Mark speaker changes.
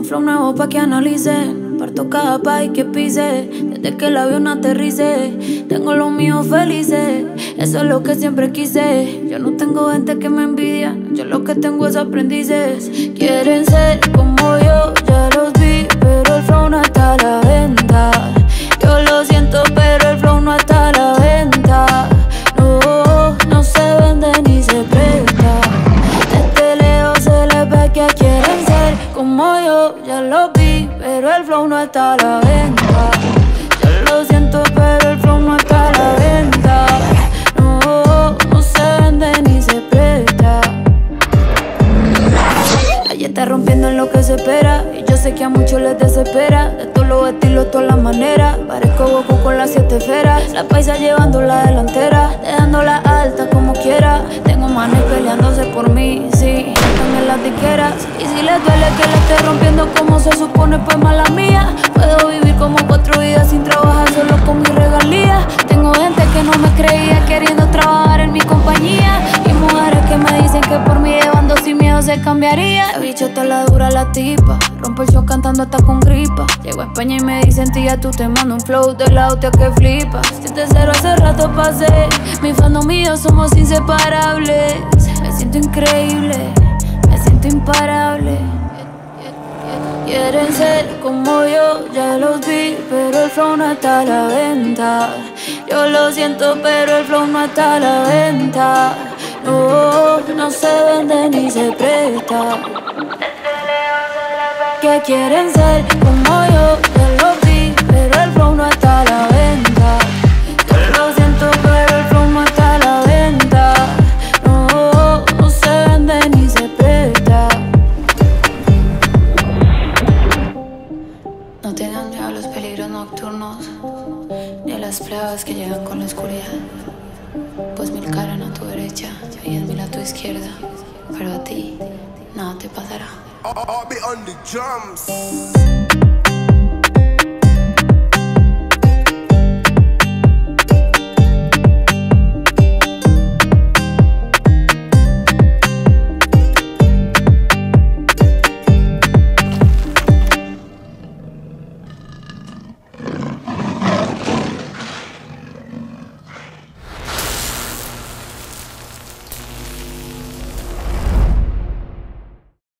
Speaker 1: un flow nuevo pa' que analicen. Parto cada país que pise, desde que el avión aterrice. Tengo los míos felices, eso es lo que siempre quise. Yo no tengo gente que me envidia, yo lo que tengo es aprendices. Quieren ser como yo, ya los vi, pero el flow no está a la venta. Yo lo siento, pero el flow no está a la venta. No, no se vende ni se presta. Desde lejos se les ve que quieren ser como yo, ya lo vi, pero el flow no está a la venta. Yo lo siento, pero el flow no está a la venta. No, no se vende ni se presta. Ella está rompiendo en lo que se espera, y yo sé que a muchos les desespera. De todos los estilos, todas las maneras, parezco Goku con las 7 esferas. La paisa llevando la delantera, dejándola alta como quiera. Tengo manes peleándose por mí, sí, también las tiqueras. Y si les duele que la esté rompiendo como se supone, pues mala mía. Puedo vivir como 4 vidas sin trabajar, solo con mis regalías. Tengo gente que no me creía queriendo trabajar en mi compañía, y mujeres que me dicen que por mí llevando sin miedo se cambiaría. La bichota la dura la tipa, rompe el show cantando hasta con gripa. Llego a España y me dicen tía, tú te mando un flow de la hostia que flipa. 7-0 hace rato pasé, mi fandom y yo somos inseparables. Me siento increíble, me siento imparable. Quieren ser como yo, ya los vi, pero el flow no está a la venta. Yo lo siento, pero el flow no está a la venta. No, no se vende ni se presta. Que quieren ser como yo, ya lo vi, pero el flow no está a la venta. Yo lo siento, pero el flow no está a la venta. No, no se vende ni se presta.
Speaker 2: No tengan miedo a los peligros nocturnos, ni a las pruebas que llegan con la oscuridad. Pues 1000 caras a tu derecha y 10.000 a tu izquierda, pero a ti nada te pasará.
Speaker 3: I'll be on the drums.